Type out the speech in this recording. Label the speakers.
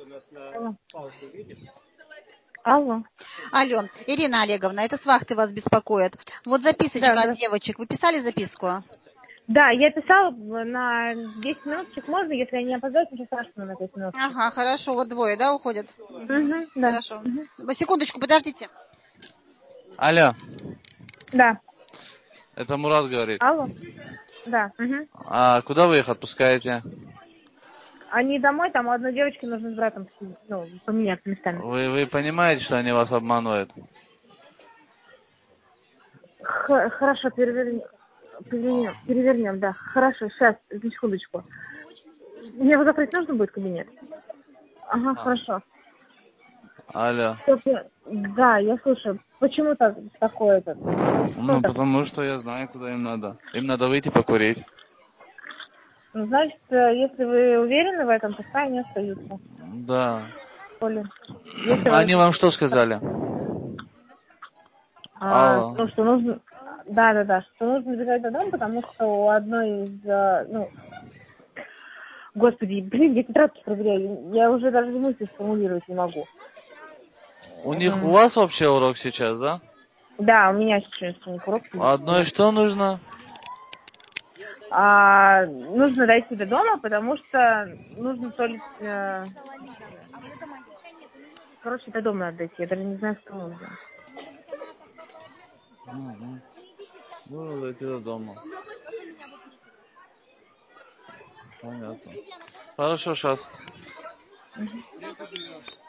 Speaker 1: Алло. Алло.
Speaker 2: Алло, Ирина Олеговна, это с вахты вас беспокоит. Вот записочка
Speaker 1: Да,
Speaker 2: от девочек. Вы писали записку?
Speaker 1: Да, я писала на 10 минуточек, можно, если я не опоздаю, ничего страшного на 10 минут.
Speaker 2: Ага, хорошо, вот двое, да, уходят?
Speaker 1: Угу, да.
Speaker 2: Хорошо. Секундочку, подождите.
Speaker 3: Алло,
Speaker 1: Да.
Speaker 3: это Мурат говорит.
Speaker 1: Алло. Да. Угу.
Speaker 3: А куда вы их отпускаете?
Speaker 1: Они домой, там у одной девочки нужно с братом поменяться местами.
Speaker 3: Вы понимаете, что они вас обманывают?
Speaker 1: Хорошо, перевернем, да. Хорошо, сейчас, одну секундочку. Мне завтра нужно будет кабинет? Ага, хорошо.
Speaker 3: Алло.
Speaker 1: Да, я слушаю. Почему такое-то?
Speaker 3: Ну, потому что я знаю, куда им надо. Им надо выйти покурить.
Speaker 1: Ну, значит, если вы уверены в этом, пускай они остаются.
Speaker 3: Да.
Speaker 1: Если
Speaker 3: Они вам что сказали? Алло.
Speaker 1: Ну, что нужно... Да, что нужно бежать до дома, потому что у одной из... Господи, блин, я тетрадки проверяю. Я уже даже мысли сформулировать не могу.
Speaker 3: У них у вас вообще урок сейчас, да?
Speaker 1: Да, у меня сейчас урок.
Speaker 3: Одной что нужно?
Speaker 1: Нужно дойти до дома, потому что нужно то ли... Короче, до дома надо дойти. Я даже не знаю, что нужно.
Speaker 3: Нужно дойти до дома. Понятно. Хорошо, сейчас.